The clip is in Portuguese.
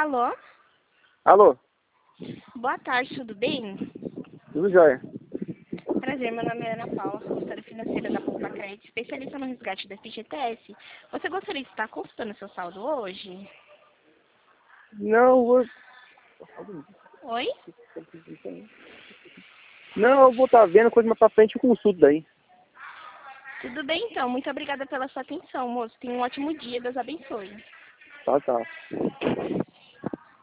Alô? Alô? Boa tarde, tudo bem? Tudo jóia. Prazer, meu nome é Ana Paula, consultora financeira da Poupa Crédito, especialista no resgate da FGTS. Você gostaria de estar consultando seu saldo hoje? Não, Oi? eu vou estar vendo coisa mais pra frente e consulto daí. Tudo bem, então. Muito obrigada pela sua atenção, moço. Tenha um ótimo dia. Deus abençoe. Tá.